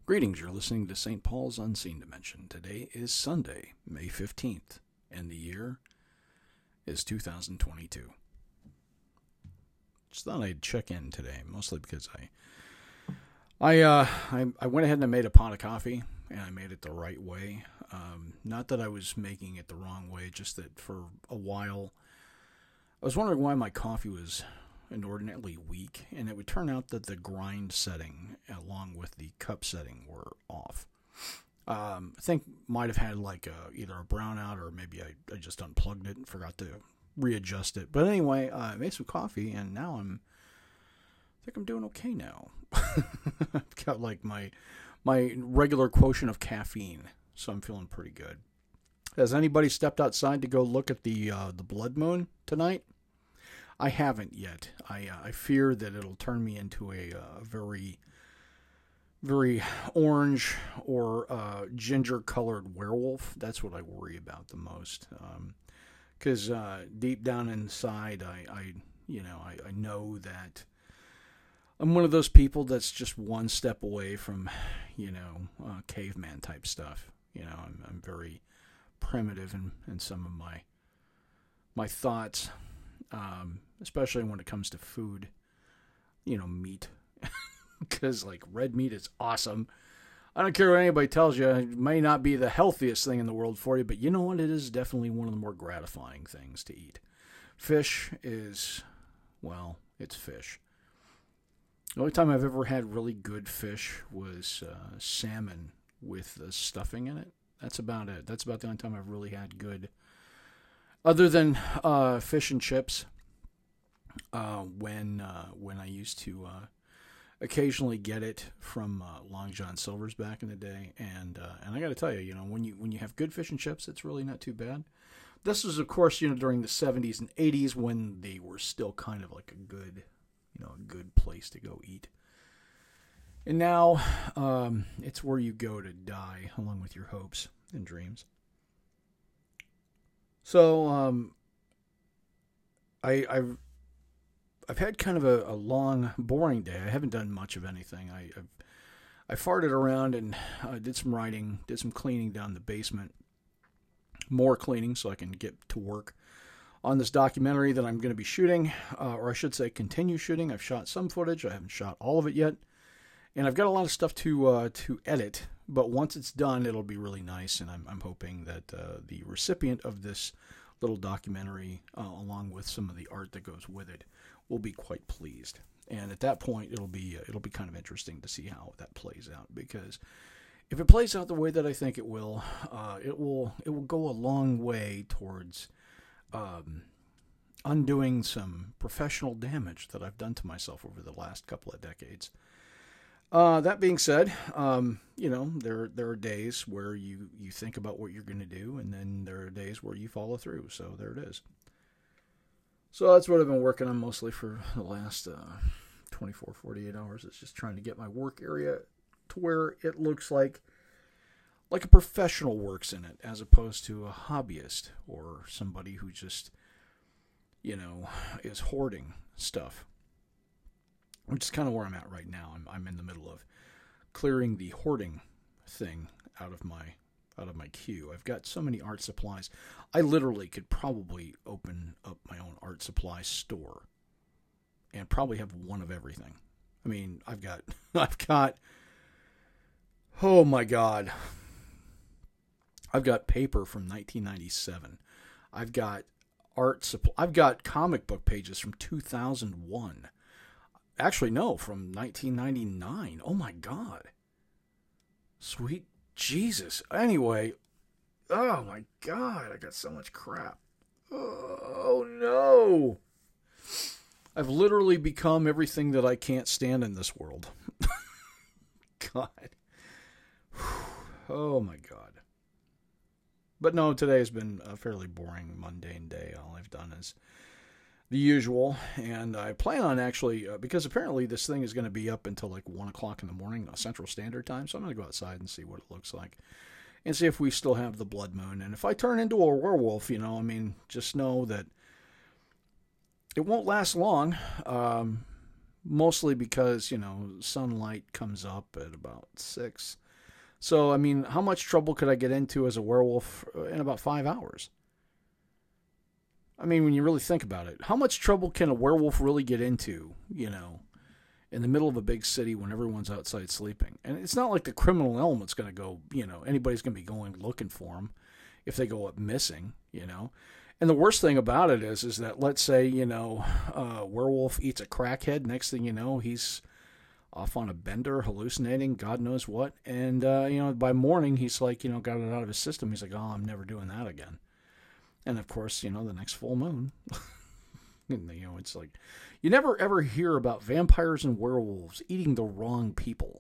Greetings, you're listening to St. Paul's Unseen Dimension. Today is Sunday, May 15th, and the year is 2022. Just thought I'd check in today, mostly because I went ahead and I made a pot of coffee, and I made it the right way. Not that I was making it the wrong way, just that for a while I was wondering why my coffee was inordinately weak, and it would turn out that the grind setting along with the cup setting were off. I think might have had like either a brownout or maybe I just unplugged it and forgot to readjust it. But anyway, I made some coffee and now I think I'm doing okay now. I've got like my regular quotient of caffeine, so I'm feeling pretty good. Has anybody stepped outside to go look at the blood moon tonight? I haven't yet. I fear that it'll turn me into a very, very orange or ginger-colored werewolf. That's what I worry about the most. Because deep down inside, I know that I'm one of those people that's just one step away from, caveman type stuff. I'm very primitive in some of my thoughts. Especially when it comes to food, meat, because like red meat is awesome. I don't care what anybody tells you. It may not be the healthiest thing in the world for you, but you know what? It is definitely one of the more gratifying things to eat. Fish is, well, it's fish. The only time I've ever had really good fish was salmon with the stuffing in it. That's about it. That's about the only time I've really had good. Other than fish and chips, when I used to occasionally get it from Long John Silver's back in the day, and I got to tell you, when you have good fish and chips, it's really not too bad. This was, of course, during the 70s and 80s when they were still kind of like a good place to go eat. And now it's where you go to die, along with your hopes and dreams. So, I've had kind of a long, boring day. I haven't done much of anything. I farted around and did some writing, did some cleaning down the basement. More cleaning so I can get to work on this documentary that I'm going to be shooting, or I should say continue shooting. I've shot some footage. I haven't shot all of it yet. And I've got a lot of stuff to edit. But once it's done, it'll be really nice, and I'm hoping that the recipient of this little documentary, along with some of the art that goes with it, will be quite pleased. And at that point, it'll be kind of interesting to see how that plays out. Because if it plays out the way that I think it will go a long way towards undoing some professional damage that I've done to myself over the last couple of decades. That being said, there are days where you think about what you're going to do, and then there are days where you follow through. So there it is. So that's what I've been working on mostly for the last 24, 48 hours. It's just trying to get my work area to where it looks like a professional works in it, as opposed to a hobbyist or somebody who just, is hoarding stuff. Which is kind of where I'm at right now. I'm in the middle of clearing the hoarding thing out of my queue. I've got so many art supplies. I literally could probably open up my own art supply store and probably have one of everything. I mean, I've got oh my God. I've got paper from 1997. I've got I've got comic book pages from 2001. Actually, no, from 1999. Oh, my God. Sweet Jesus. Anyway, oh, my God. I got so much crap. Oh, no. I've literally become everything that I can't stand in this world. God. Oh, my God. But no, today has been a fairly boring, mundane day. All I've done is the usual, and I plan on actually, because apparently this thing is going to be up until like 1 o'clock in the morning, Central Standard Time, so I'm going to go outside and see what it looks like, and see if we still have the blood moon, and if I turn into a werewolf, just know that it won't last long, mostly because, sunlight comes up at about 6. So, I mean, how much trouble could I get into as a werewolf in about 5 hours? I mean, when you really think about it, how much trouble can a werewolf really get into, in the middle of a big city when everyone's outside sleeping? And it's not like the criminal element's going to go, anybody's going to be going looking for them if they go up missing, And the worst thing about it is that, let's say, werewolf eats a crackhead. Next thing you know, he's off on a bender, hallucinating, God knows what. And, by morning, he's like, got it out of his system. He's like, oh, I'm never doing that again. And, of course, the next full moon, it's like, you never ever hear about vampires and werewolves eating the wrong people.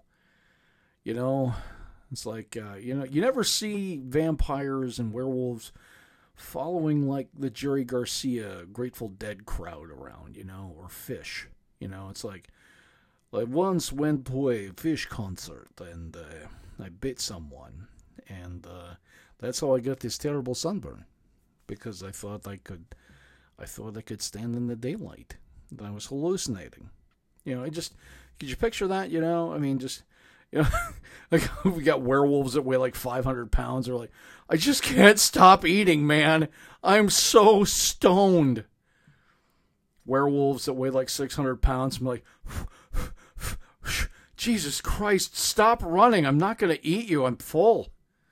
It's like, you never see vampires and werewolves following like the Jerry Garcia Grateful Dead crowd around, or Fish. It's like I once went to a Fish concert and I bit someone, and that's how I got this terrible sunburn, because I thought I could stand in the daylight. I was hallucinating. Could you picture that? I mean, just. Like we got werewolves that weigh like 500 pounds. They're like, I just can't stop eating, man. I'm so stoned. Werewolves that weigh like 600 pounds. I'm like, Jesus Christ, stop running. I'm not going to eat you. I'm full.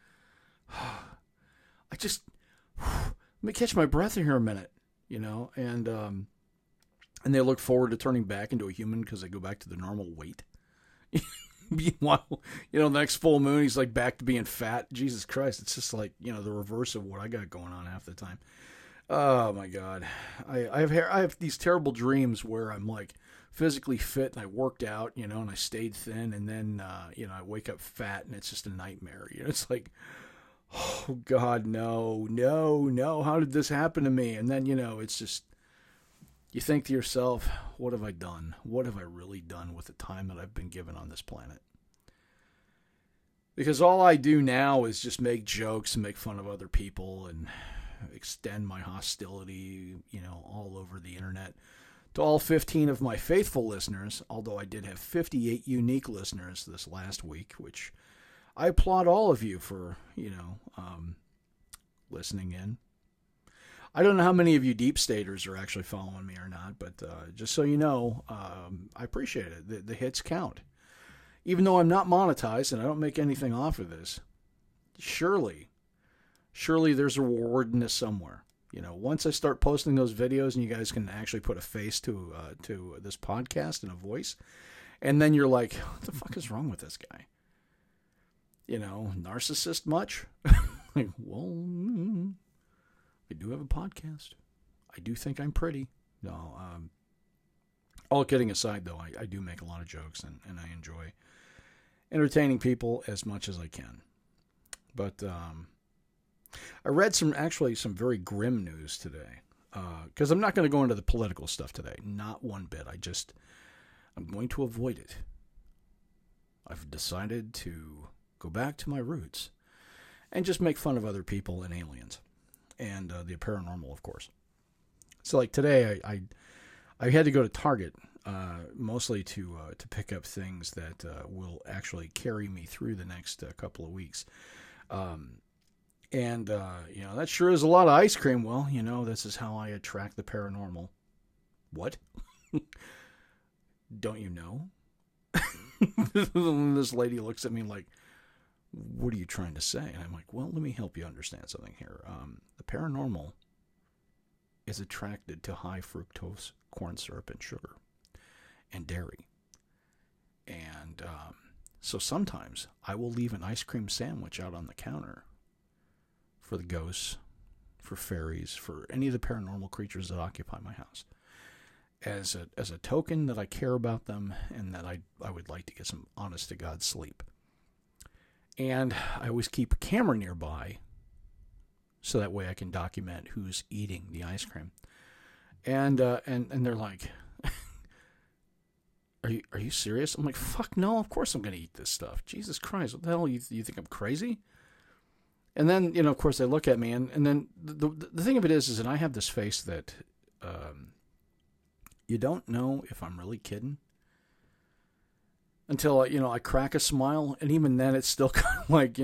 Let me catch my breath in here a minute, and they look forward to turning back into a human because they go back to their normal weight. Meanwhile, the next full moon, he's like back to being fat. Jesus Christ, it's just like, the reverse of what I got going on half the time. Oh my God. I have these terrible dreams where I'm like physically fit and I worked out, and I stayed thin, and then, I wake up fat and it's just a nightmare. It's like, oh God, no. How did this happen to me? And then, it's just, you think to yourself, what have I done? What have I really done with the time that I've been given on this planet? Because all I do now is just make jokes and make fun of other people and extend my hostility, all over the internet to all 15 of my faithful listeners, although I did have 58 unique listeners this last week, which I applaud all of you for, listening in. I don't know how many of you deep staters are actually following me or not, but just so you know, I appreciate it. The hits count. Even though I'm not monetized and I don't make anything off of this, surely there's a reward in this somewhere. Once I start posting those videos and you guys can actually put a face to this podcast and a voice, and then you're like, what the fuck is wrong with this guy? Narcissist much? Like, well, I do have a podcast. I do think I'm pretty. No, all kidding aside, though, I do make a lot of jokes, and I enjoy entertaining people as much as I can. But I read some very grim news today, because I'm not going to go into the political stuff today. Not one bit. I'm going to avoid it. I've decided to go back to my roots and just make fun of other people and aliens. And the paranormal, of course. So, like today, I had to go to Target, mostly to pick up things that will actually carry me through the next couple of weeks. That sure is a lot of ice cream. Well, this is how I attract the paranormal. What? Don't you know? This lady looks at me like, what are you trying to say? And I'm like, well, let me help you understand something here. The paranormal is attracted to high fructose corn syrup and sugar and dairy. And so sometimes I will leave an ice cream sandwich out on the counter for the ghosts, for fairies, for any of the paranormal creatures that occupy my house, as a token that I care about them and that I would like to get some honest-to-God sleep. And I always keep a camera nearby so that way I can document who's eating the ice cream. And they're like, Are you serious? I'm like, fuck no, of course I'm going to eat this stuff. Jesus Christ, what the hell, you think I'm crazy? And then, of course, they look at me, and then the thing of it is that I have this face that you don't know if I'm really kidding until, I crack a smile, and even then it's still kind of like,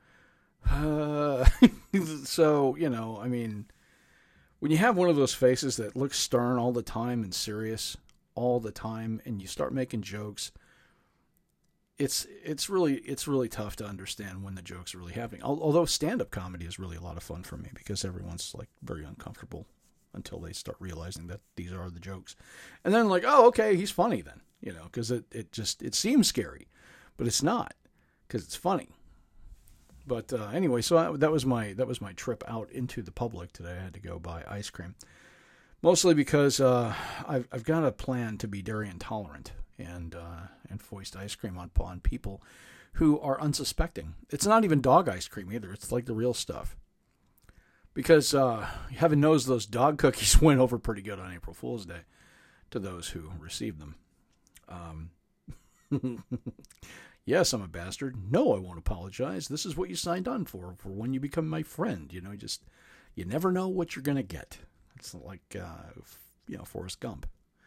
so, I mean, when you have one of those faces that looks stern all the time and serious all the time, and you start making jokes, it's really tough to understand when the jokes are really happening. Although stand-up comedy is really a lot of fun for me, because everyone's like very uncomfortable until they start realizing that these are the jokes, and then like, oh, okay, he's funny then, because it seems scary, but it's not, because it's funny. But anyway, so that was my trip out into the public today. I had to go buy ice cream, mostly because I've got a plan to be dairy intolerant and foist ice cream upon people who are unsuspecting. It's not even dog ice cream either. It's like the real stuff. Because heaven knows those dog cookies went over pretty good on April Fool's Day to those who received them. Yes, I'm a bastard. No, I won't apologize. This is what you signed on for when you become my friend. You never know what you're going to get. It's like, Forrest Gump.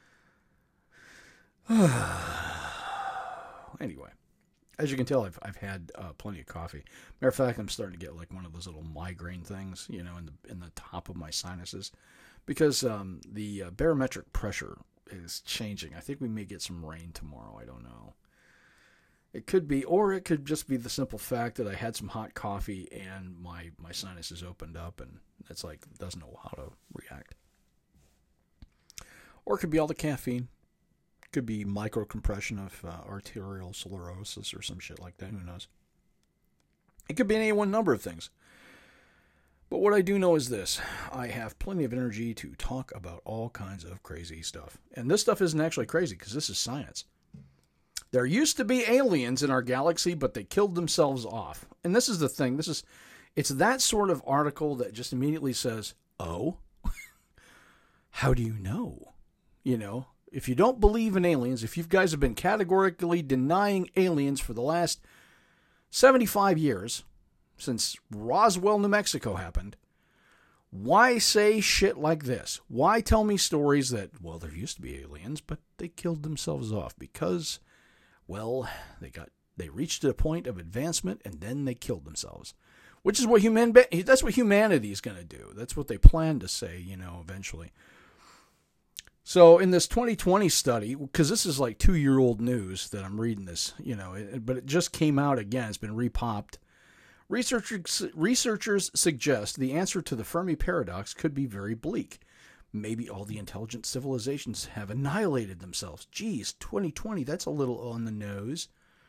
Anyway, as you can tell, I've had plenty of coffee. Matter of fact, I'm starting to get like one of those little migraine things, in the top of my sinuses, because the barometric pressure is changing. I think we may get some rain tomorrow. I don't know. It could be, or it could just be the simple fact that I had some hot coffee and my sinuses opened up, and it's like doesn't know how to react. Or it could be all the caffeine. Could be microcompression of arterial sclerosis or some shit like that. Who knows? It could be any one number of things. But what I do know is this. I have plenty of energy to talk about all kinds of crazy stuff. And this stuff isn't actually crazy, because this is science. There used to be aliens in our galaxy, but they killed themselves off. And this is the thing. It's that sort of article that just immediately says, oh, how do you know? If you don't believe in aliens, if you guys have been categorically denying aliens for the last 75 years, since Roswell, New Mexico happened, why say shit like this? Why tell me stories that, well, there used to be aliens, but they killed themselves off because, well, they reached a point of advancement and then they killed themselves, which is what that's what humanity is going to do. That's what they plan to say, eventually. So in this 2020 study, because this is like 2-year-old news that I'm reading this, but it just came out again. It's been repopped. Researchers suggest the answer to the Fermi paradox could be very bleak. Maybe all the intelligent civilizations have annihilated themselves. Geez, 2020, that's a little on the nose.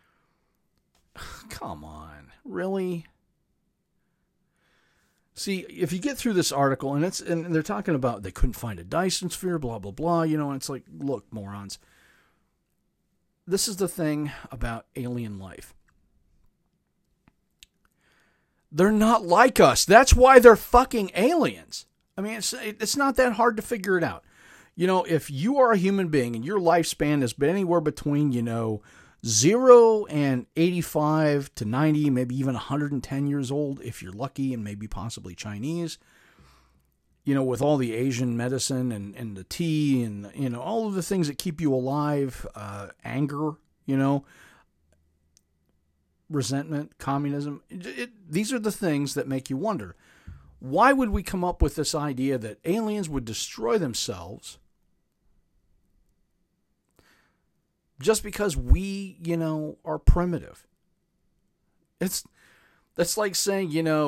Come on, really? See, if you get through this article, and they're talking about they couldn't find a Dyson sphere, blah, blah, blah, and it's like, look, morons. This is the thing about alien life. They're not like us. That's why they're fucking aliens. I mean, it's not that hard to figure it out. If you are a human being and your lifespan has been anywhere between, 0 and 85 to 90, maybe even 110 years old, if you're lucky, and maybe possibly Chinese, with all the Asian medicine and the tea and, all of the things that keep you alive, anger, resentment, communism. These are the things that make you wonder, why would we come up with this idea that aliens would destroy themselves just because we, are primitive? That's like saying,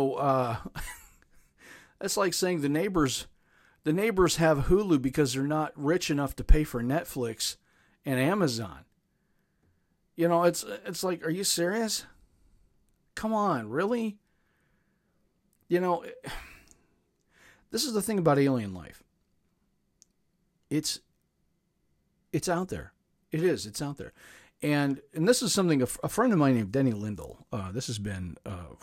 that's like saying the neighbors have Hulu because they're not rich enough to pay for Netflix and Amazon. It's like, are you serious? Come on, really? This is the thing about alien life. It's out there. It is. It's out there. And this is something a friend of mine named Denny Lindell, this has been,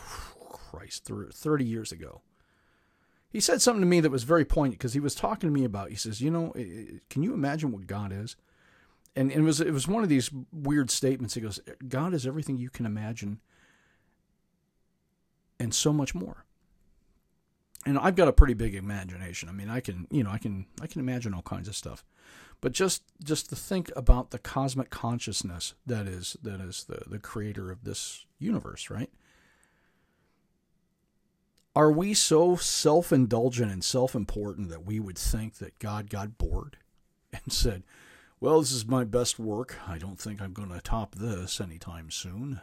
30 years ago. He said something to me that was very poignant, because he was talking to me about, he says, can you imagine what God is? And it was one of these weird statements. He goes, God is everything you can imagine and so much more. And I've got a pretty big imagination. I mean, I can imagine all kinds of stuff. But just to think about the cosmic consciousness that is the creator of this universe, right? Are we so self-indulgent and self-important that we would think that God got bored and said, well, this is my best work. I don't think I'm going to top this anytime soon.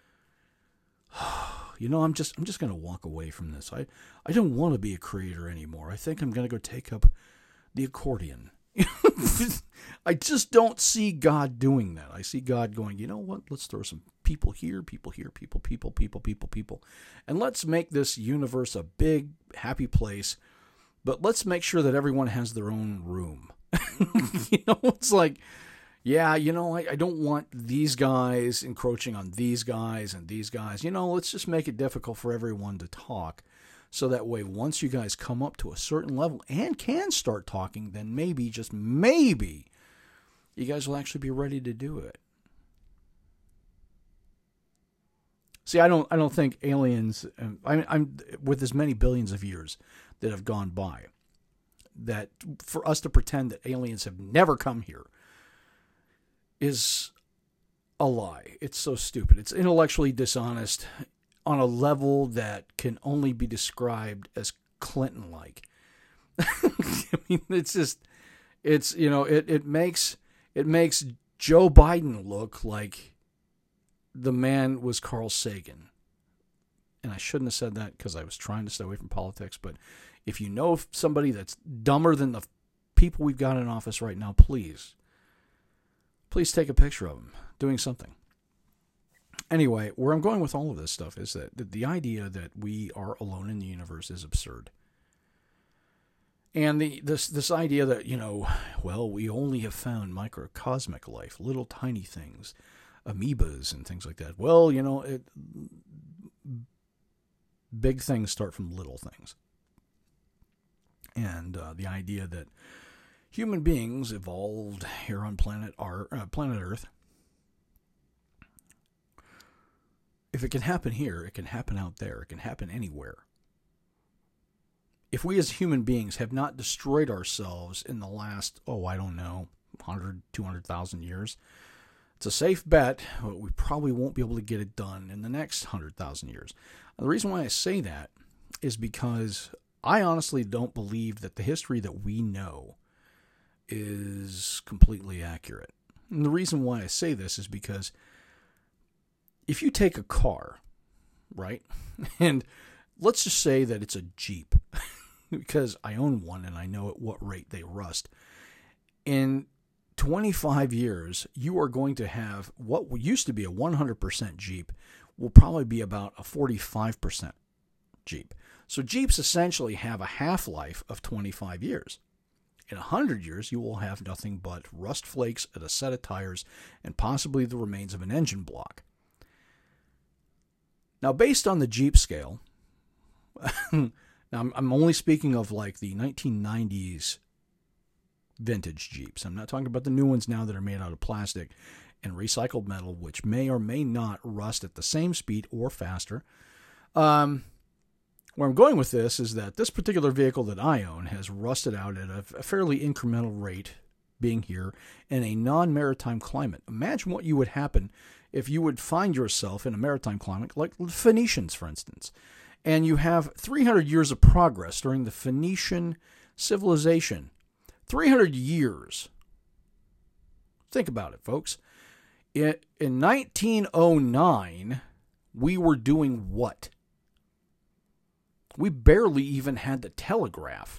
I'm just going to walk away from this. I don't want to be a creator anymore. I think I'm going to go take up the accordion. I just don't see God doing that. I see God going, you know what? Let's throw some people here, people, and let's make this universe a big, happy place. But let's make sure that everyone has their own room. It's like, yeah, I don't want these guys encroaching on these guys and these guys. Let's just make it difficult for everyone to talk. So that way, once you guys come up to a certain level and can start talking, then maybe, just maybe, you guys will actually be ready to do it. See, I don't think aliens, I'm with as many billions of years that have gone by, that for us to pretend that aliens have never come here is a lie. It's so stupid. It's intellectually dishonest on a level that can only be described as Clinton-like. I mean, it makes Joe Biden look like the man was Carl Sagan. And I shouldn't have said that because I was trying to stay away from politics. But if you know somebody that's dumber than the people we've got in office right now, please take a picture of them doing something. Anyway, where I'm going with all of this stuff is that the idea that we are alone in the universe is absurd. And this idea that, we only have found microcosmic life, little tiny things, amoebas and things like that. Well, big things start from little things. And the idea that human beings evolved here on planet Earth. If it can happen here, it can happen out there. It can happen anywhere. If we as human beings have not destroyed ourselves in the last, 100, 200,000 years, it's a safe bet, but we probably won't be able to get it done in the next 100,000 years. And the reason why I say that is because I honestly don't believe that the history that we know is completely accurate. And the reason why I say this is because if you take a car, right, and let's just say that it's a Jeep, because I own one and I know at what rate they rust. In 25 years, you are going to have what used to be a 100% Jeep will probably be about a 45% Jeep. So Jeeps essentially have a half-life of 25 years. In 100 years, you will have nothing but rust flakes at a set of tires and possibly the remains of an engine block. Now, based on the Jeep scale, now I'm only speaking of like the 1990s vintage Jeeps. I'm not talking about the new ones now that are made out of plastic and recycled metal, which may or may not rust at the same speed or faster. Where I'm going with this is that this particular vehicle that I own has rusted out at a fairly incremental rate, being here in a non-maritime climate. Imagine what would happen if you would find yourself in a maritime climate like the Phoenicians, for instance, and you have 300 years of progress during the Phoenician civilization. 300 years. Think about it, folks. In 1909, we were doing what? We barely even had the telegraph,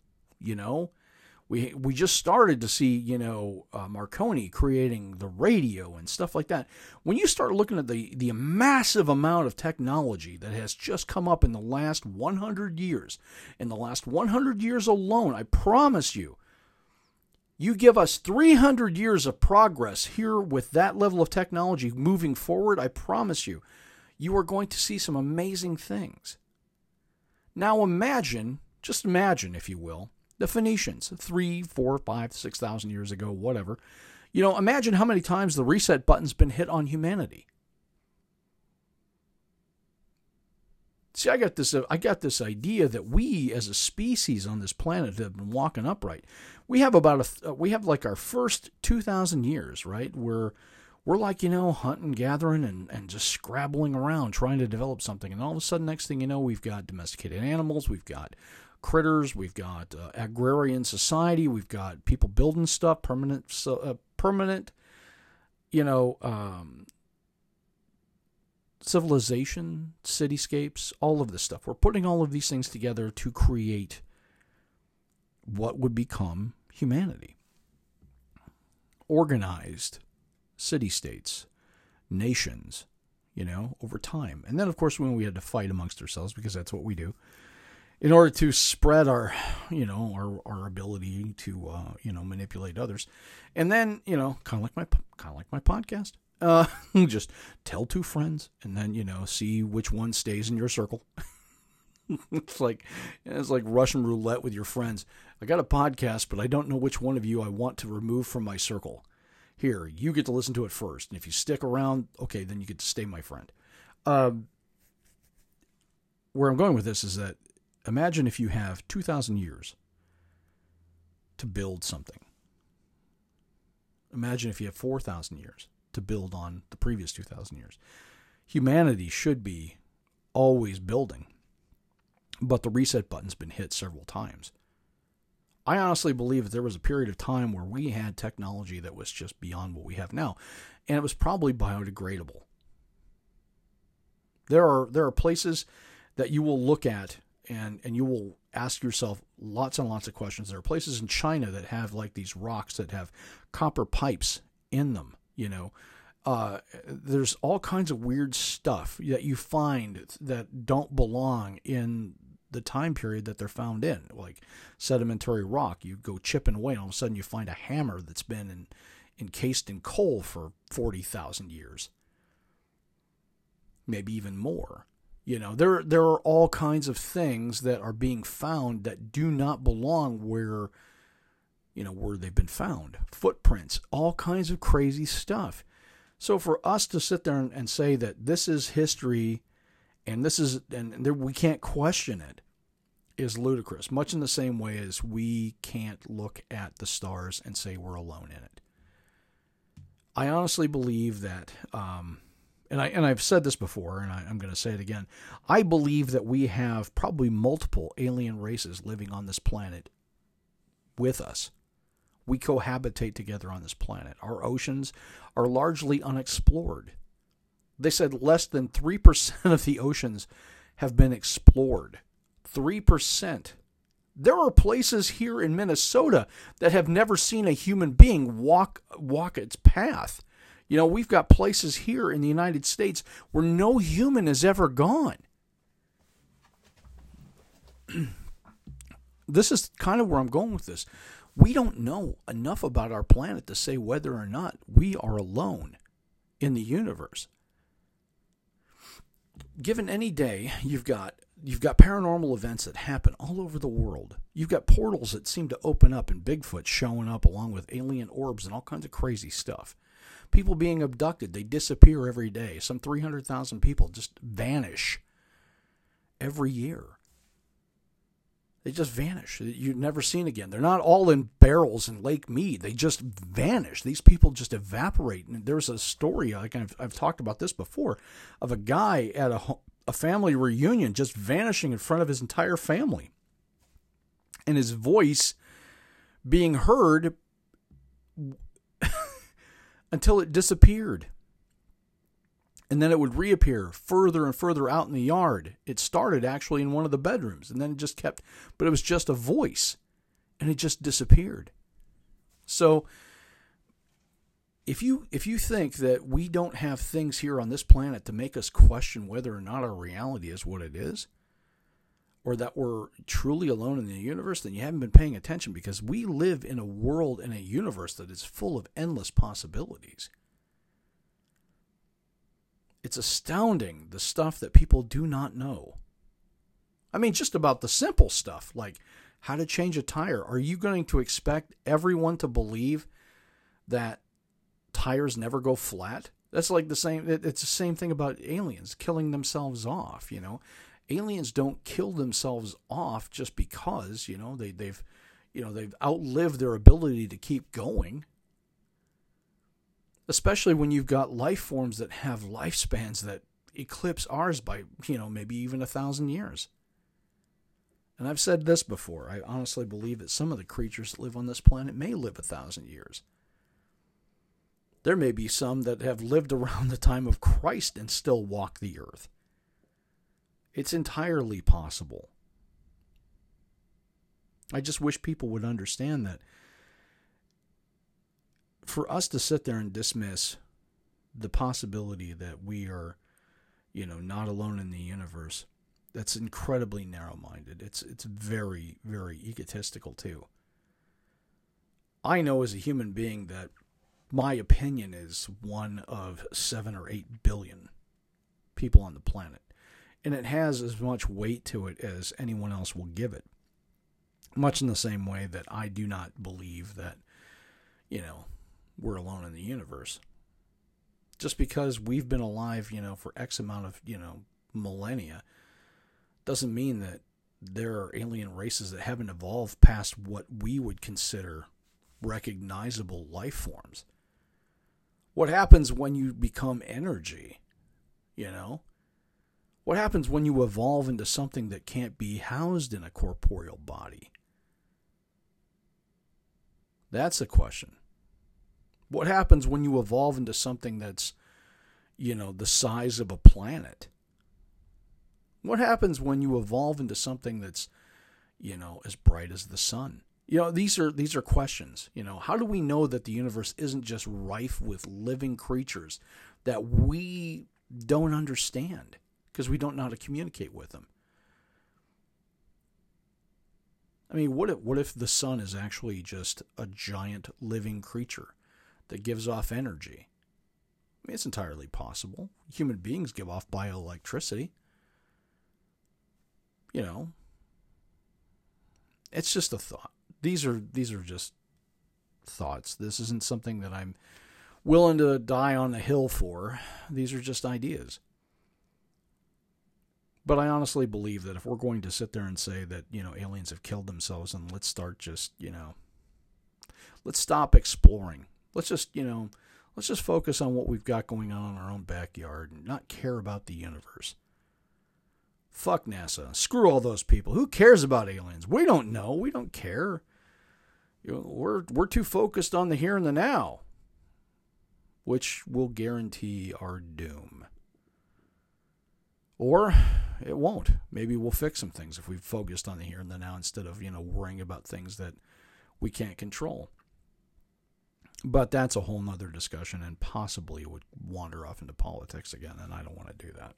We just started to see, Marconi creating the radio and stuff like that. When you start looking at the massive amount of technology that has just come up in the last 100 years, in the last 100 years alone, I promise you, you give us 300 years of progress here with that level of technology moving forward, I promise you, you are going to see some amazing things. Now just imagine, if you will, the Phoenicians, 3, 4, 5, 6,000 years ago, whatever. Imagine how many times the reset button's been hit on humanity. See, I got this idea that we as a species on this planet have been walking upright. We have we have like our first 2,000 years, right? We're like, hunting, gathering, and just scrabbling around trying to develop something. And all of a sudden, next thing you know, we've got domesticated animals, we've got critters, we've got agrarian society, we've got people building stuff, permanent, civilization, cityscapes, all of this stuff. We're putting all of these things together to create what would become humanity. Organized city-states, nations, over time. And then, of course, when we had to fight amongst ourselves, because that's what we do, in order to spread our ability to, manipulate others. And then, kind of like my podcast. Just tell two friends and then, see which one stays in your circle. It's like Russian roulette with your friends. I got a podcast, but I don't know which one of you I want to remove from my circle. Here, you get to listen to it first. And if you stick around, okay, then you get to stay my friend. Where I'm going with this is that imagine if you have 2,000 years to build something. Imagine if you have 4,000 years to build on the previous 2,000 years. Humanity should be always building, but the reset button's been hit several times. I honestly believe that there was a period of time where we had technology that was just beyond what we have now, and it was probably biodegradable. There are places that you will look at and you will ask yourself lots and lots of questions. There are places in China that have like these rocks that have copper pipes in them. There's all kinds of weird stuff that you find that don't belong in the time period that they're found in, like sedimentary rock. You go chipping away, and all of a sudden you find a hammer that's been encased in coal for 40,000 years, maybe even more. There are all kinds of things that are being found that do not belong where they've been found. Footprints, all kinds of crazy stuff. So for us to sit there and say that this is history and we can't question it is ludicrous, much in the same way as we can't look at the stars and say we're alone in it. I honestly believe that, and I've said this before, and I'm going to say it again, I believe that we have probably multiple alien races living on this planet with us. We cohabitate together on this planet. Our oceans are largely unexplored. They said less than 3% of the oceans have been explored. 3%. There are places here in Minnesota that have never seen a human being walk its path. We've got places here in the United States where no human has ever gone. This is kind of where I'm going with this. We don't know enough about our planet to say whether or not we are alone in the universe. Given any day, you've got paranormal events that happen all over the world. You've got portals that seem to open up and Bigfoot showing up along with alien orbs and all kinds of crazy stuff. People being abducted, they disappear every day. Some 300,000 people just vanish every year. They just vanish. You're never seen again. They're not all in barrels in Lake Mead. They just vanish. These people just evaporate. And there's a story, like I've talked about this before, of a guy at a family reunion just vanishing in front of his entire family. And his voice being heard until it disappeared. And then it would reappear further and further out in the yard. It started actually in one of the bedrooms, and then it just kept, but it was just a voice, and it just disappeared. So if you think that we don't have things here on this planet to make us question whether or not our reality is what it is, or that we're truly alone in the universe, then you haven't been paying attention, because we live in a world, in a universe that is full of endless possibilities. It's astounding, the stuff that people do not know. I mean, just about the simple stuff, like how to change a tire. Are you going to expect everyone to believe that tires never go flat? That's like the same. It's the same thing about aliens killing themselves off, aliens don't kill themselves off just because, they've outlived their ability to keep going. Especially when you've got life forms that have lifespans that eclipse ours by, maybe even 1,000 years. And I've said this before. I honestly believe that some of the creatures that live on this planet may live 1,000 years. There may be some that have lived around the time of Christ and still walk the earth. It's entirely possible. I just wish people would understand that for us to sit there and dismiss the possibility that we are, not alone in the universe, that's incredibly narrow-minded. It's very, very egotistical too. I know as a human being that my opinion is one of 7 or 8 billion people on the planet. And it has as much weight to it as anyone else will give it. Much in the same way that I do not believe that, we're alone in the universe. Just because we've been alive, for X amount of, millennia, doesn't mean that there are alien races that haven't evolved past what we would consider recognizable life forms. What happens when you become energy? What happens when you evolve into something that can't be housed in a corporeal body? That's a question. What happens when you evolve into something that's, the size of a planet? What happens when you evolve into something that's, as bright as the sun? These are questions. How do we know that the universe isn't just rife with living creatures that we don't understand because we don't know how to communicate with them? I mean, what if the sun is actually just a giant living creature that gives off energy? I mean, it's entirely possible. Human beings give off bioelectricity. It's just a thought. These are just thoughts. This isn't something that I'm willing to die on the hill for. These are just ideas. But I honestly believe that if we're going to sit there and say that, aliens have killed themselves, and let's start just, let's stop exploring. Let's just focus on what we've got going on in our own backyard and not care about the universe. Fuck NASA. Screw all those people. Who cares about aliens? We don't know. We don't care. We're too focused on the here and the now, which will guarantee our doom. Or it won't. Maybe we'll fix some things if we've focused on the here and the now instead of, worrying about things that we can't control. But that's a whole nother discussion and possibly would wander off into politics again, and I don't want to do that.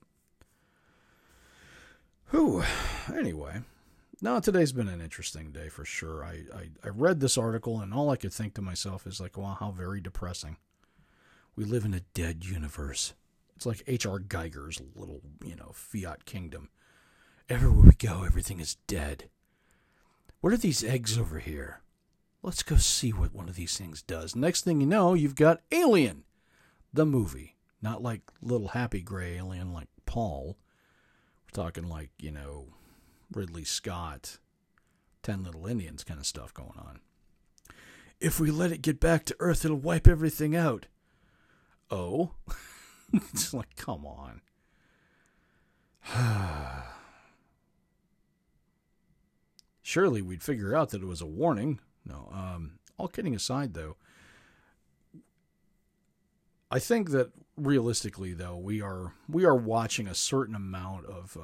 Anyway, now today's been an interesting day for sure. I read this article and all I could think to myself is like, wow, how very depressing. We live in a dead universe. It's like H.R. Geiger's little, fiat kingdom. Everywhere we go, everything is dead. What are these eggs over here? Let's go see what one of these things does. Next thing you know, you've got Alien, the movie. Not like little happy gray alien like Paul. We're talking like, Ridley Scott, 10 Little Indians kind of stuff going on. If we let it get back to Earth, it'll wipe everything out. Oh? It's like, come on. Surely we'd figure out that it was a warning. No, all kidding aside, though, I think that realistically, though, we are watching a certain amount of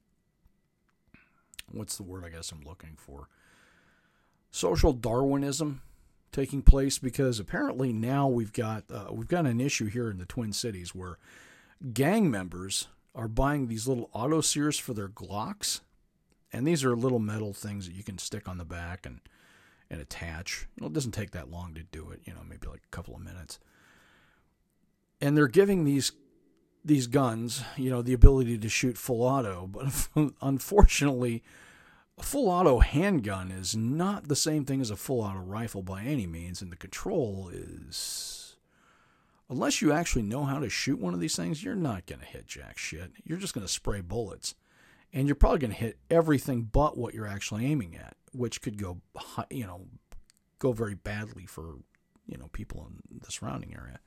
what's the word I guess I'm looking for? Social Darwinism taking place, because apparently now we've got an issue here in the Twin Cities where gang members are buying these little auto sears for their Glocks, and these are little metal things that you can stick on the back and attach. It doesn't take that long to do it, maybe like a couple of minutes. And they're giving these guns, the ability to shoot full auto, but unfortunately, a full auto handgun is not the same thing as a full auto rifle by any means, and the control is, unless you actually know how to shoot one of these things, you're not going to hit jack shit. You're just going to spray bullets. and you're probably going to hit everything but what you're actually aiming at, which could go, go very badly for, people in the surrounding area.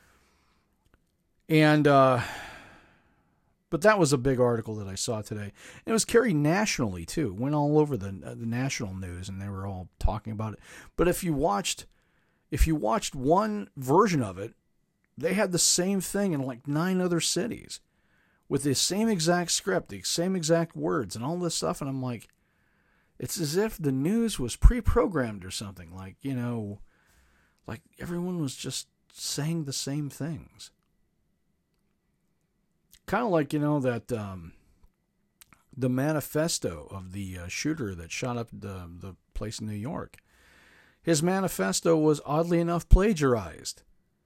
And, but that was a big article that I saw today. And it was carried nationally too. It went all over the national news, and they were all talking about it. But if you watched one version of it, they had the same thing in like 9 other cities with the same exact script, the same exact words, and all this stuff. And I'm like, it's as if the news was pre-programmed or something. Like, like everyone was just saying the same things. Kind of like, that the manifesto of the shooter that shot up the place in New York. His manifesto was oddly enough plagiarized,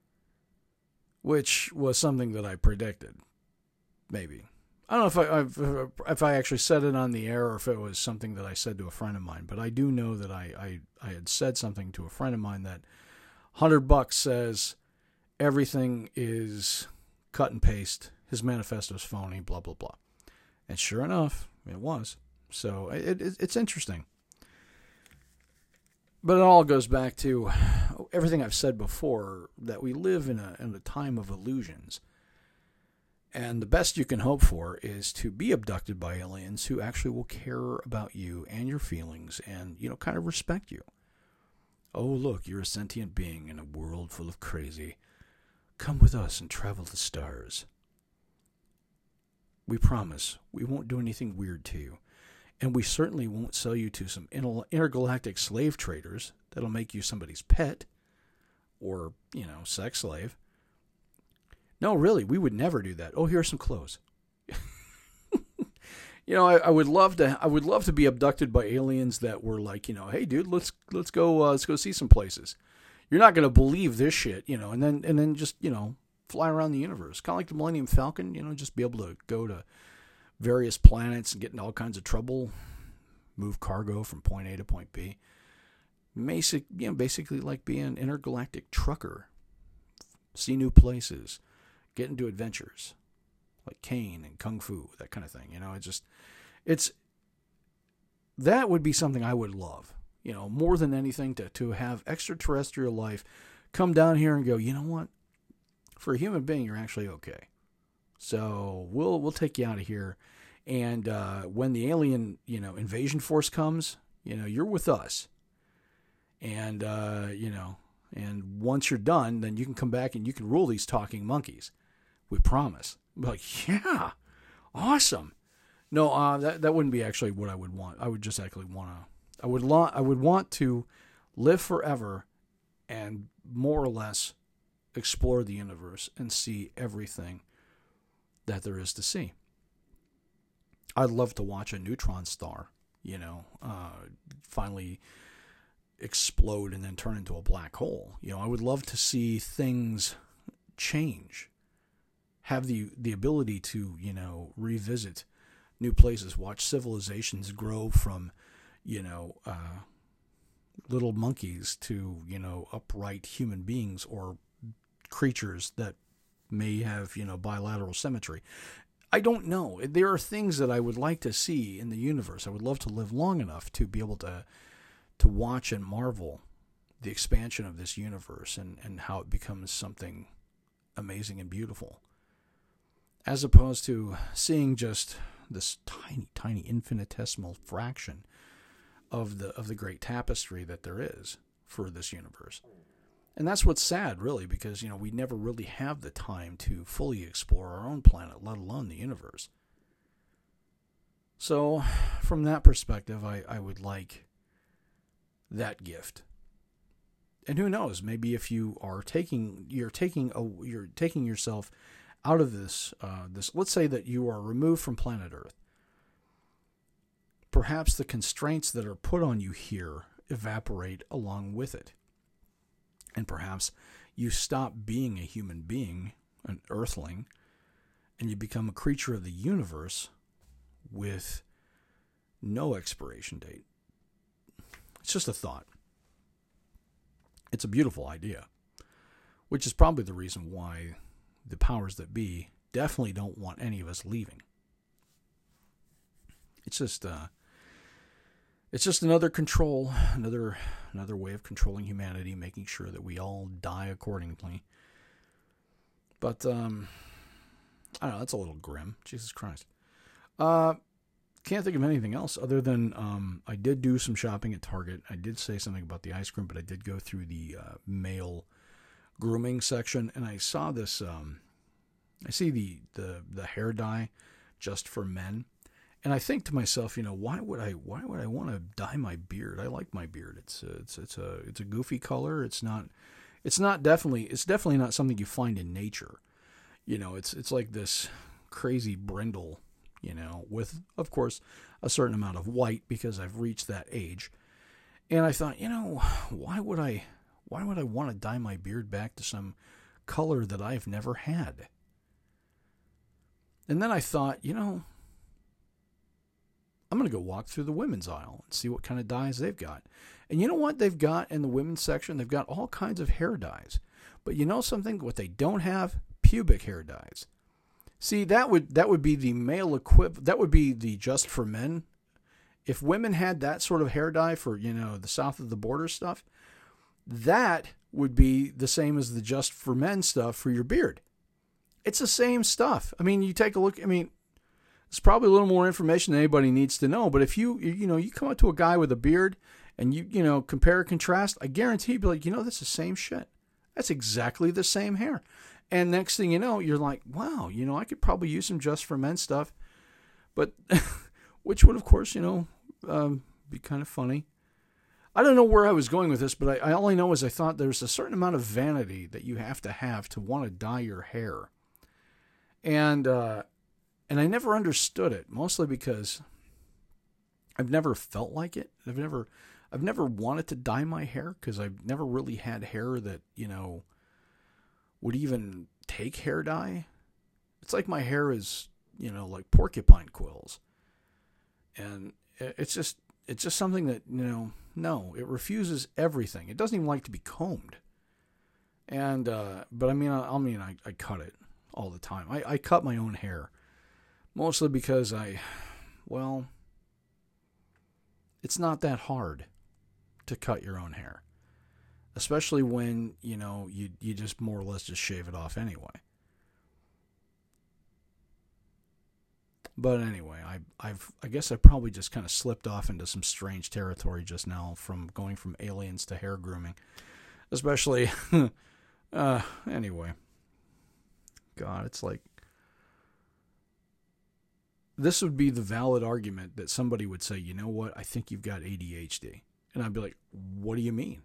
which was something that I predicted. Maybe. I don't know if I actually said it on the air or if it was something that I said to a friend of mine, but I do know that I had said something to a friend of mine that $100 says everything is cut and paste. His manifesto is phony, blah, blah, blah. And sure enough, it was. So it's interesting. But it all goes back to everything I've said before, that we live in a time of illusions. And the best you can hope for is to be abducted by aliens who actually will care about you and your feelings and, kind of respect you. Oh, look, you're a sentient being in a world full of crazy. Come with us and travel the stars. We promise we won't do anything weird to you. And we certainly won't sell you to some intergalactic slave traders that'll make you somebody's pet or, sex slave. No, really, we would never do that. Oh, here are some clothes. I would love to be abducted by aliens that were like, hey, dude, let's go see some places. You're not going to believe this shit, and then just, fly around the universe. Kind of like the Millennium Falcon, just be able to go to various planets and get in all kinds of trouble, move cargo from point A to point B. Basically like being an intergalactic trucker. See new places, get into adventures like Kane and Kung Fu, that kind of thing. That would be something I would love, more than anything to have extraterrestrial life come down here and go, you know what? For a human being, you're actually okay. So we'll take you out of here. And when the alien, invasion force comes, you're with us. And, and once you're done, then you can come back and you can rule these talking monkeys. We promise. I'm like, yeah, awesome. No, that wouldn't be actually what I would want. I would just actually I would want to live forever and more or less explore the universe and see everything that there is to see. I'd love to watch a neutron star, finally explode and then turn into a black hole. I would love to see things change, have the ability to, revisit new places, watch civilizations grow from, little monkeys to, upright human beings or creatures that may have, bilateral symmetry. I don't know. There are things that I would like to see in the universe. I would love to live long enough to be able to watch and marvel the expansion of this universe and how it becomes something amazing and beautiful. As opposed to seeing just this tiny, tiny infinitesimal fraction of the great tapestry that there is for this universe. And that's what's sad, really, because, we never really have the time to fully explore our own planet, let alone the universe. So, from that perspective, I would like that gift. And who knows, maybe if you are taking yourself out of this, let's say that you are removed from planet Earth. Perhaps the constraints that are put on you here evaporate along with it. And perhaps you stop being a human being, an earthling, and you become a creature of the universe with no expiration date. It's just a thought. It's a beautiful idea, which is probably the reason why the powers that be definitely don't want any of us leaving. it's just another control, another way of controlling humanity, making sure that we all die accordingly. But I don't know, that's a little grim. Jesus Christ. Can't think of anything else other than I did do some shopping at Target. I did say something about the ice cream, but I did go through the male grooming section, and I saw this. I see the hair dye just for men, and I think to myself, why would I want to dye my beard? I like my beard. It's a goofy color. It's definitely not something you find in nature. It's like this crazy brindle, with, of course, a certain amount of white because I've reached that age. And I thought, why would I want to dye my beard back to some color that I've never had? And then I thought, I'm going to go walk through the women's aisle and see what kind of dyes they've got. And you know what they've got in the women's section? They've got all kinds of hair dyes. But you know something? What they don't have? Pubic hair dyes. See, that would be the male equivalent. That would be the just for men. If women had that sort of hair dye for, the south of the border stuff, that would be the same as the just for men stuff for your beard. It's the same stuff. I mean, you take a look. I mean, it's probably a little more information than anybody needs to know. But if you come up to a guy with a beard and you compare and contrast, I guarantee you'd be like, that's the same shit. That's exactly the same hair. And next thing you know, you're like, wow, I could probably use some just for men stuff. But, which would, of course, be kind of funny. I don't know where I was going with this, but I only know is I thought there's a certain amount of vanity that you have to want to dye your hair. And I never understood it, mostly because I've never felt like it. I've never wanted to dye my hair because I've never really had hair that, would even take hair dye. It's like my hair is, like porcupine quills. And it's just something that, no, it refuses everything. It doesn't even like to be combed. And, but I cut it all the time. I cut my own hair, mostly because it's not that hard to cut your own hair. Especially when, you just more or less just shave it off anyway. But anyway, I guess I probably just kind of slipped off into some strange territory just now from going from aliens to hair grooming. Especially, anyway. God, it's like, this would be the valid argument that somebody would say, you know what, I think you've got ADHD. And I'd be like, what do you mean?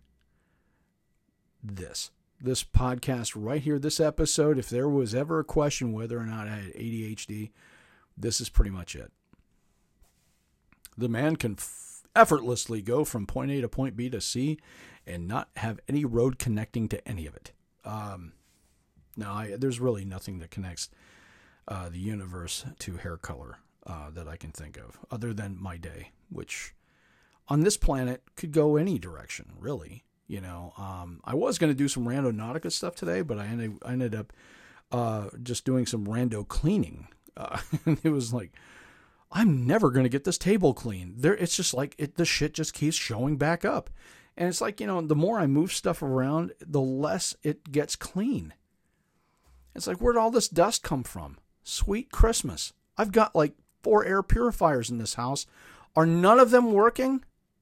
This podcast right here, this episode, if there was ever a question whether or not I had ADHD, this is pretty much it. The man can effortlessly go from point A to point B to C and not have any road connecting to any of it. There's really nothing that connects the universe to hair color that I can think of, other than my day, which on this planet could go any direction, really. I was going to do some Rando Nautica stuff today, but I ended up just doing some rando cleaning. And it was like, I'm never going to get this table clean. It's just like the shit just keeps showing back up. And it's like, the more I move stuff around, the less it gets clean. It's like, where'd all this dust come from? Sweet Christmas. I've got like 4 air purifiers in this house. Are none of them working?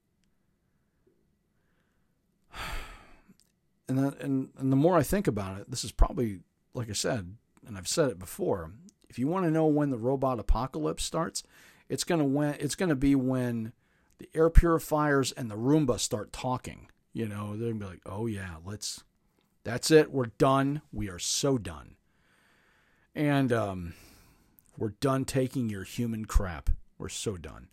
And the more I think about it, this is probably, like I said, and I've said it before, if you want to know when the robot apocalypse starts, it's going to be when the air purifiers and the Roomba start talking. They're going to be like, oh yeah, that's it. We're done. We are so done. And we're done taking your human crap. We're so done.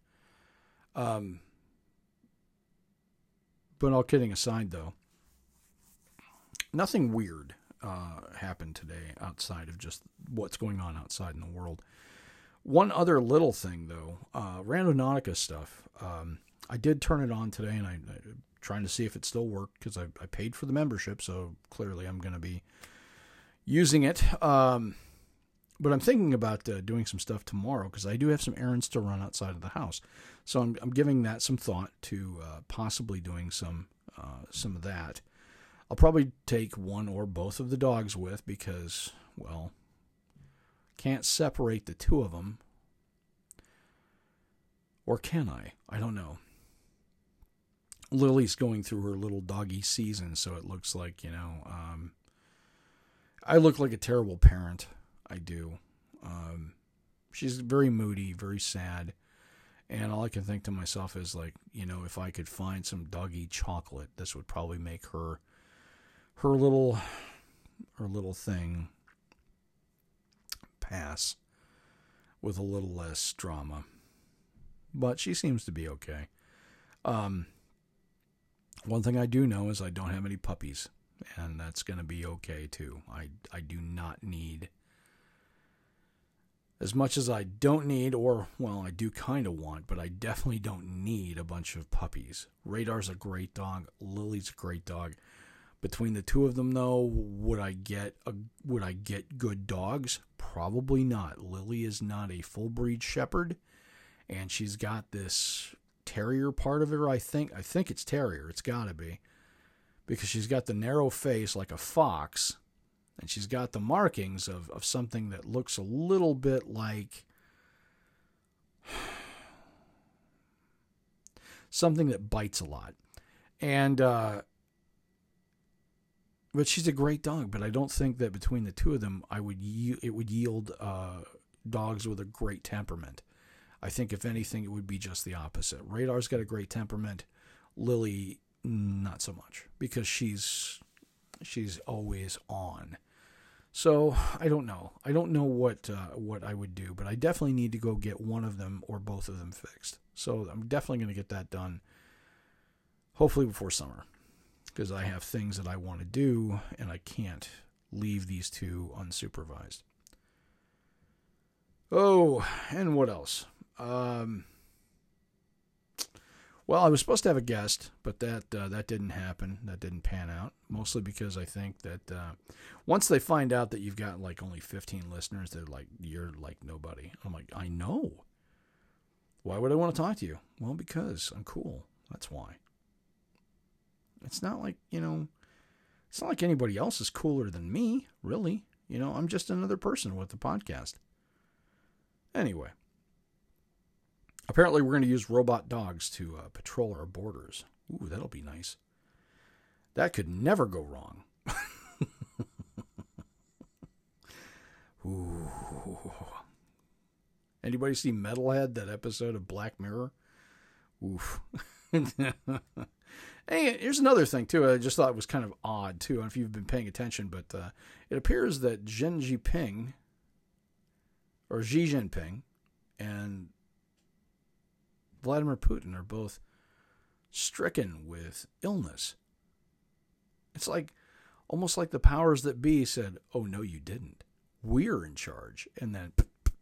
But all kidding aside, though, nothing weird happened today outside of just what's going on outside in the world. One other little thing, though, Rando Nautica stuff. I did turn it on today, and I'm trying to see if it still worked, because I paid for the membership, so clearly I'm going to be using it. But I'm thinking about doing some stuff tomorrow because I do have some errands to run outside of the house. So I'm giving that some thought to possibly doing some of that. I'll probably take one or both of the dogs with because, well, can't separate the two of them. Or can I? I don't know. Lily's going through her little doggy season, so it looks like, I look like a terrible parent. I do. She's very moody, very sad. And all I can think to myself is like, if I could find some doggy chocolate, this would probably make her little thing pass with a little less drama. But she seems to be okay. One thing I do know is I don't have any puppies, and that's going to be okay too. I do not need, as much as I don't need, or, well, I do kind of want, but I definitely don't need a bunch of puppies. Radar's a great dog. Lily's a great dog. Between the two of them, though, would I get good dogs? Probably not. Lily is not a full breed shepherd, and she's got this terrier part of her. I think it's terrier. It's got to be, because she's got the narrow face like a fox, and she's got the markings of something that looks a little bit like something that bites a lot. And but she's a great dog, but I don't think that between the two of them, it would yield dogs with a great temperament. I think if anything, it would be just the opposite. Radar's got a great temperament. Lily, not so much, because she's always on. So I don't know. I don't know what I would do, but I definitely need to go get one of them or both of them fixed. So I'm definitely going to get that done, hopefully before summer, because I have things that I want to do, and I can't leave these two unsupervised. Oh, and what else? Well, I was supposed to have a guest, but that didn't happen. That didn't pan out, mostly because I think that once they find out that you've got like only 15 listeners, they're like, you're like nobody. I'm like, I know. Why would I want to talk to you? Well, because I'm cool. That's why. It's not like, it's not like anybody else is cooler than me, really. I'm just another person with the podcast. Anyway. Apparently, we're going to use robot dogs to patrol our borders. Ooh, that'll be nice. That could never go wrong. Ooh. Anybody see Metalhead, that episode of Black Mirror? Oof. Hey, here's another thing, too. I just thought it was kind of odd, too. I don't know if you've been paying attention, but it appears that Xi Jinping and Vladimir Putin are both stricken with illness. It's like, almost like the powers that be said, oh, no, you didn't. We're in charge. And then,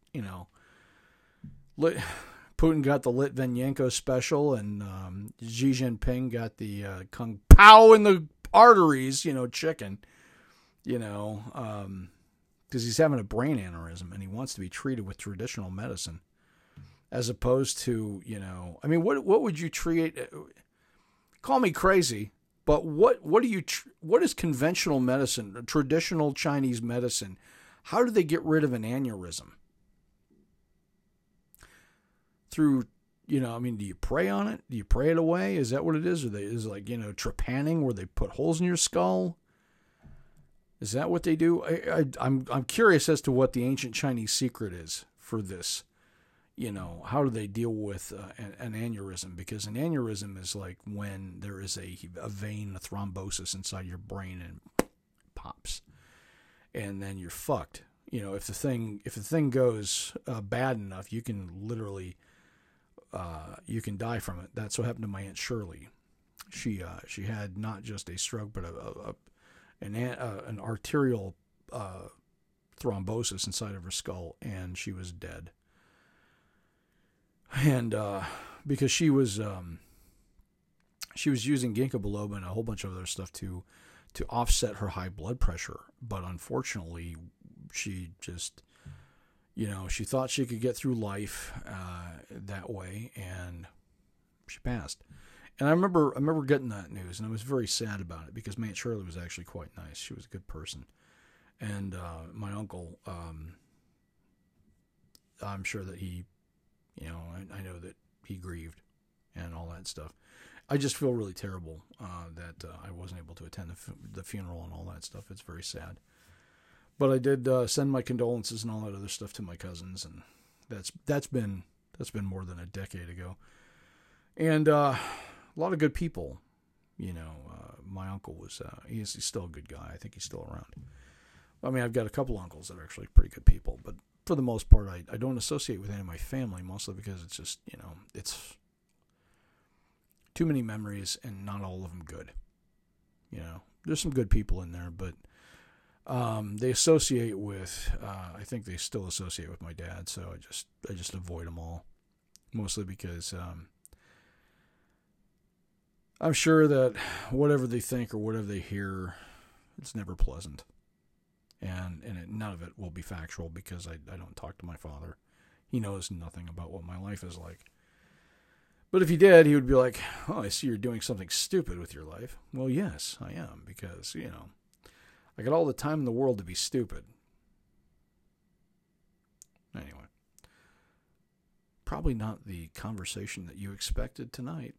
Putin got the Litvinenko special, and Xi Jinping got the Kung Pao in the arteries, chicken, because he's having a brain aneurysm, and he wants to be treated with traditional medicine. As opposed to, what would you treat? Call me crazy, but what is conventional medicine, traditional Chinese medicine? How do they get rid of an aneurysm? Through, do you pray on it? Do you pray it away? Is that what it is? Or is it like, trepanning, where they put holes in your skull? Is that what they do? I'm curious as to what the ancient Chinese secret is for this. How do they deal with an aneurysm? Because an aneurysm is like when there is a vein, a thrombosis inside your brain, and pops, and then you're fucked. If the thing goes bad enough, you can literally you can die from it. That's what happened to my Aunt Shirley. She had not just a stroke, but an arterial thrombosis inside of her skull, and she was dead. And because she was using ginkgo biloba and a whole bunch of other stuff to offset her high blood pressure, but unfortunately she just She thought she could get through life that way, and she passed. And I remember getting that news, and I was very sad about it because my Aunt Shirley was actually quite nice. She was a good person. And my uncle, I'm sure that he, I know that he grieved and all that stuff. I just feel really terrible that I wasn't able to attend the funeral and all that stuff. It's very sad. But I did send my condolences and all that other stuff to my cousins, and that's been more than a decade ago. And a lot of good people. My uncle was he's still a good guy. I think he's still around. I mean, I've got a couple uncles that are actually pretty good people, but for the most part, I don't associate with any of my family, mostly because it's just, it's too many memories and not all of them good. There's some good people in there, but they associate with, I think they still associate with my dad, so I just avoid them all, mostly because I'm sure that whatever they think or whatever they hear, it's never pleasant. And none of it will be factual because I don't talk to my father. He knows nothing about what my life is like. But if he did, he would be like, "Oh, I see you're doing something stupid with your life." Well, yes, I am, because, I got all the time in the world to be stupid. Anyway. Probably not the conversation that you expected tonight.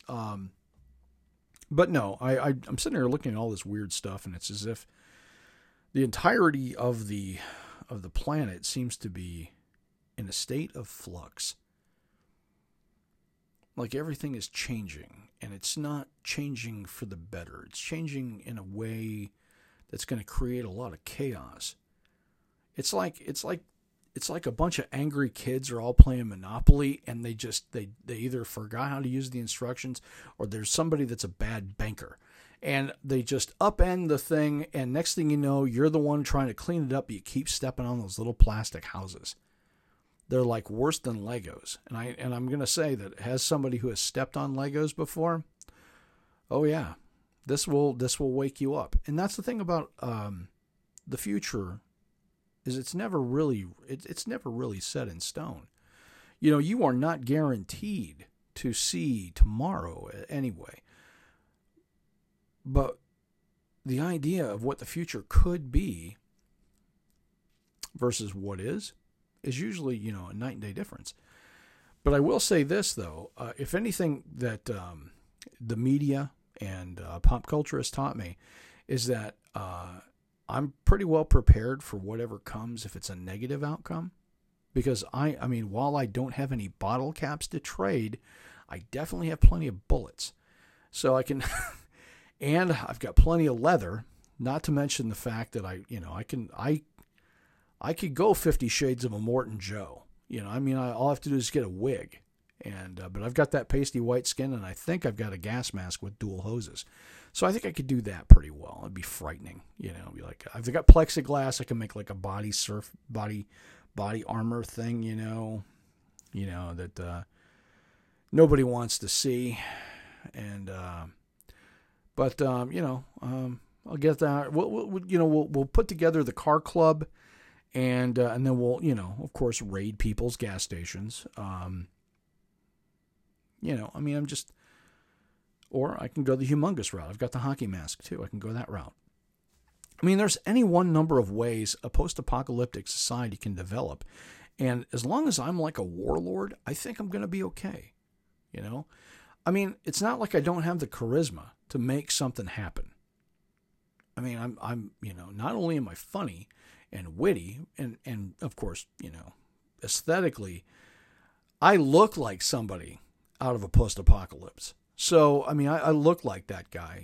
But no, I'm sitting here looking at all this weird stuff, and it's as if the entirety of the planet seems to be in a state of flux. Like everything is changing, and it's not changing for the better. It's changing in a way that's going to create a lot of chaos. It's like a bunch of angry kids are all playing Monopoly, and they either forgot how to use the instructions, or there's somebody that's a bad banker. And they just upend the thing, and next thing you know, you're the one trying to clean it up, but you keep stepping on those little plastic houses. They're like worse than Legos. And I'm going to say that as somebody who has stepped on Legos before, oh yeah, this will wake you up. And that's the thing about the future, is it's never really set in stone. You are not guaranteed to see tomorrow anyway. But the idea of what the future could be versus what is usually, a night and day difference. But I will say this, though. If anything that the media and pop culture has taught me is that I'm pretty well prepared for whatever comes if it's a negative outcome. Because I mean, while I don't have any bottle caps to trade, I definitely have plenty of bullets. So I can... And I've got plenty of leather, not to mention the fact that I could go 50 Shades of a Morton Joe. All I have to do is get a wig. But I've got that pasty white skin, and I think I've got a gas mask with dual hoses. So I think I could do that pretty well. It'd be frightening. It'd be like, I've got plexiglass. I can make like a body armor thing, that nobody wants to see. And, But I'll get that. We'll put together the car club, and then we'll, of course, raid people's gas stations. Or I can go the humongous route. I've got the hockey mask too. I can go that route. There's any one number of ways a post-apocalyptic society can develop, and as long as I'm like a warlord, I think I'm going to be okay. It's not like I don't have the charisma to make something happen. I'm not only am I funny and witty, and of course, aesthetically, I look like somebody out of a post-apocalypse. So, I look like that guy,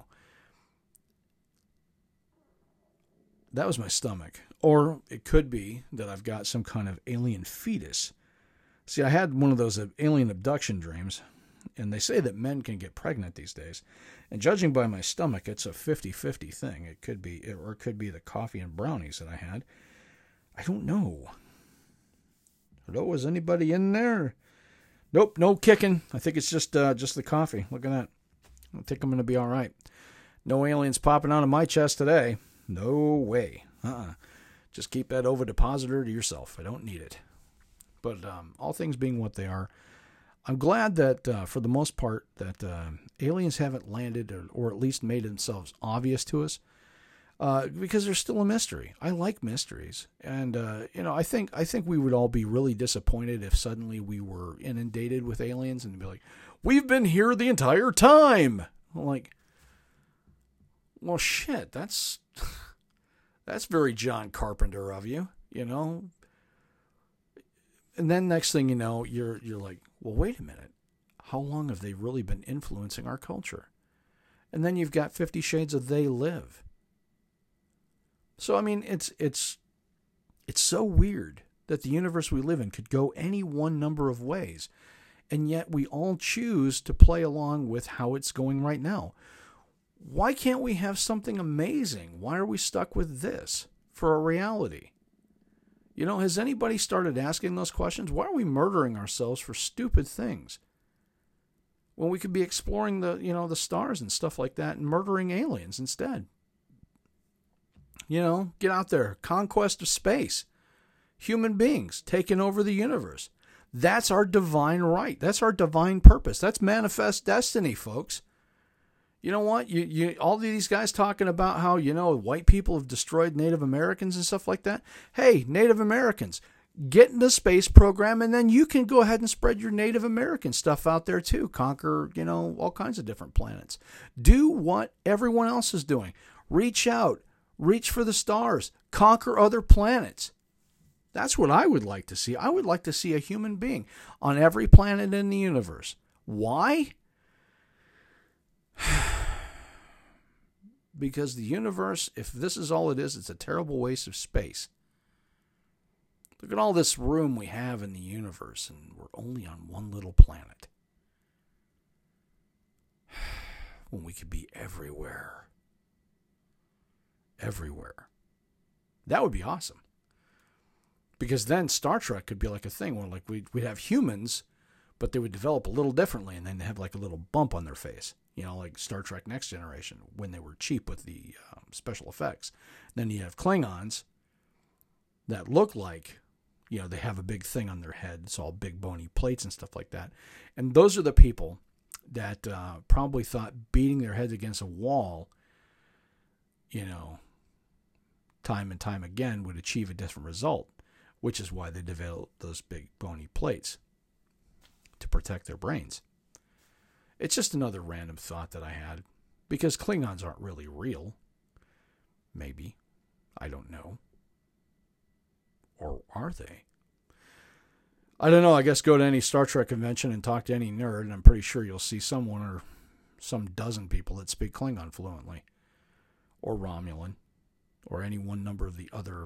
That was my stomach. Or it could be that I've got some kind of alien fetus. See, I had one of those alien abduction dreams. And they say that men can get pregnant these days. And judging by my stomach, it's a 50-50 thing. It could be the coffee and brownies that I had. I don't know. Hello, is anybody in there? Nope, no kicking. I think it's just the coffee. Look at that. I think I'm going to be all right. No aliens popping out of my chest today. No way. Just keep that ovipositor to yourself. I don't need it. But all things being what they are, I'm glad that for the most part that aliens haven't landed or at least made themselves obvious to us, because they're still a mystery. I like mysteries, and I think we would all be really disappointed if suddenly we were inundated with aliens and be like, "We've been here the entire time." I'm like, well, shit, that's very John Carpenter of you, And then next thing you know, you're like, well, wait a minute. How long have they really been influencing our culture? And then you've got 50 Shades of They Live. So, I mean, it's so weird that the universe we live in could go any one number of ways. And yet we all choose to play along with how it's going right now. Why can't we have something amazing? Why are we stuck with this for a reality? Has anybody started asking those questions? Why are we murdering ourselves for stupid things when we could be exploring the stars and stuff like that and murdering aliens instead? Get out there. Conquest of space. Human beings taking over the universe. That's our divine right. That's our divine purpose. That's manifest destiny, folks. You know what? You all these guys talking about how, white people have destroyed Native Americans and stuff like that. Hey, Native Americans, get in the space program, and then you can go ahead and spread your Native American stuff out there too. Conquer, all kinds of different planets. Do what everyone else is doing. Reach out. Reach for the stars. Conquer other planets. That's what I would like to see. I would like to see a human being on every planet in the universe. Why? Because the universe, if this is all it is, it's a terrible waste of space. Look at all this room we have in the universe, and we're only on one little planet. When we could be everywhere. Everywhere. That would be awesome. Because then Star Trek could be like a thing where we'd have humans, but they would develop a little differently, and then they have like a little bump on their face. Like Star Trek Next Generation, when they were cheap with the special effects. Then you have Klingons that look like, they have a big thing on their head. It's all big bony plates and stuff like that. And those are the people that probably thought beating their heads against a wall, time and time again would achieve a different result, which is why they developed those big bony plates to protect their brains. It's just another random thought that I had, because Klingons aren't really real. Maybe. I don't know. Or are they? I don't know. I guess go to any Star Trek convention and talk to any nerd, and I'm pretty sure you'll see someone or some dozen people that speak Klingon fluently. Or Romulan. Or any one number of the other,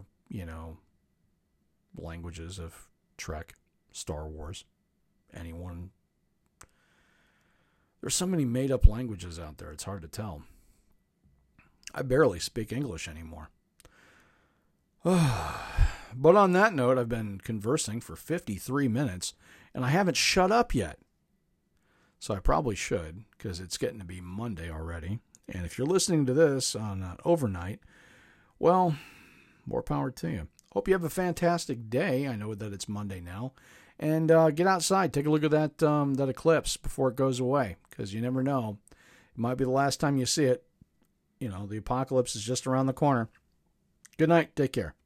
languages of Trek, Star Wars. Anyone. There's so many made-up languages out there, it's hard to tell. I barely speak English anymore. But on that note, I've been conversing for 53 minutes, and I haven't shut up yet. So I probably should, because it's getting to be Monday already. And if you're listening to this on overnight, well, more power to you. Hope you have a fantastic day. I know that it's Monday now. And get outside. Take a look at that eclipse before it goes away, because you never know. It might be the last time you see it. The apocalypse is just around the corner. Good night. Take care.